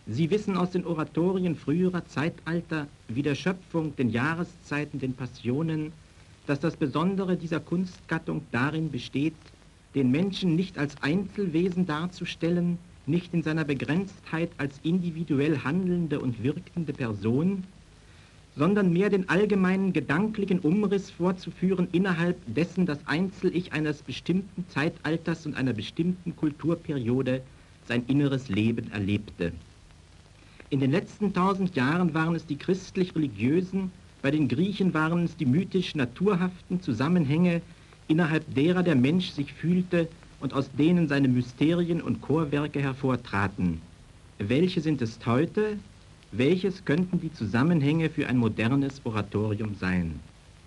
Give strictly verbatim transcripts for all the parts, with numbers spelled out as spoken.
Sie wissen aus den Oratorien früherer Zeitalter, wie der Schöpfung, den Jahreszeiten, den Passionen, dass das Besondere dieser Kunstgattung darin besteht, den Menschen nicht als Einzelwesen darzustellen, nicht in seiner Begrenztheit als individuell handelnde und wirkende Person, sondern mehr den allgemeinen gedanklichen Umriss vorzuführen, innerhalb dessen das Einzel-Ich eines bestimmten Zeitalters und einer bestimmten Kulturperiode sein inneres Leben erlebte. In den letzten tausend Jahren waren es die christlich-religiösen, bei den Griechen waren es die mythisch-naturhaften Zusammenhänge, innerhalb derer der Mensch sich fühlte und aus denen seine Mysterien und Chorwerke hervortraten. Welche sind es heute? Welches könnten die Zusammenhänge für ein modernes Oratorium sein?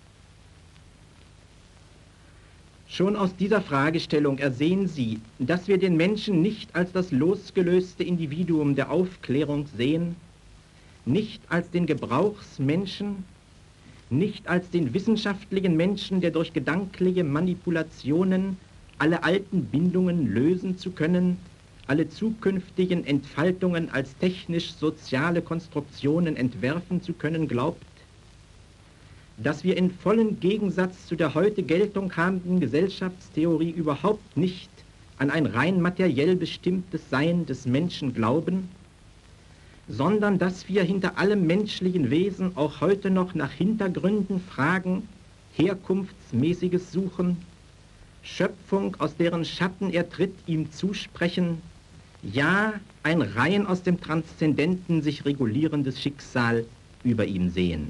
Schon aus dieser Fragestellung ersehen Sie, dass wir den Menschen nicht als das losgelöste Individuum der Aufklärung sehen, nicht als den Gebrauchsmenschen, nicht als den wissenschaftlichen Menschen, der durch gedankliche Manipulationen alle alten Bindungen lösen zu können, alle zukünftigen Entfaltungen als technisch-soziale Konstruktionen entwerfen zu können glaubt, dass wir in vollem Gegensatz zu der heute Geltung habenden Gesellschaftstheorie überhaupt nicht an ein rein materiell bestimmtes Sein des Menschen glauben, sondern dass wir hinter allem menschlichen Wesen auch heute noch nach Hintergründen fragen, Herkunftsmäßiges suchen, Schöpfung, aus deren Schatten er tritt, ihm zusprechen, ja, ein rein aus dem Transzendenten sich regulierendes Schicksal über ihm sehen.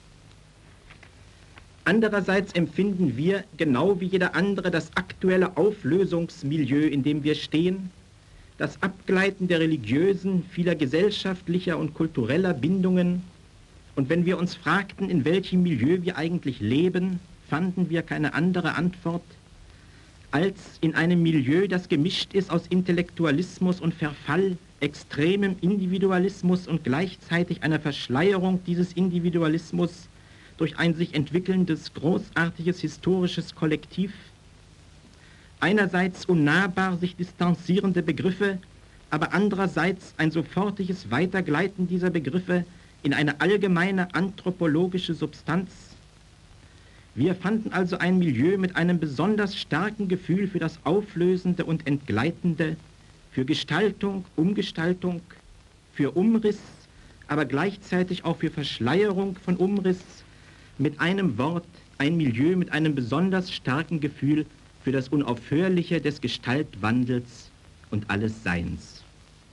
Andererseits empfinden wir, genau wie jeder andere, das aktuelle Auflösungsmilieu, in dem wir stehen, das Abgleiten der religiösen, vieler gesellschaftlicher und kultureller Bindungen. Und wenn wir uns fragten, in welchem Milieu wir eigentlich leben, fanden wir keine andere Antwort, als in einem Milieu, das gemischt ist aus Intellektualismus und Verfall, extremem Individualismus und gleichzeitig einer Verschleierung dieses Individualismus durch ein sich entwickelndes, großartiges historisches Kollektiv, einerseits unnahbar sich distanzierende Begriffe, aber andererseits ein sofortiges Weitergleiten dieser Begriffe in eine allgemeine anthropologische Substanz. Wir fanden also ein Milieu mit einem besonders starken Gefühl für das Auflösende und Entgleitende, für Gestaltung, Umgestaltung, für Umriss, aber gleichzeitig auch für Verschleierung von Umriss, mit einem Wort ein Milieu mit einem besonders starken Gefühl für das Unaufhörliche des Gestaltwandels und alles Seins.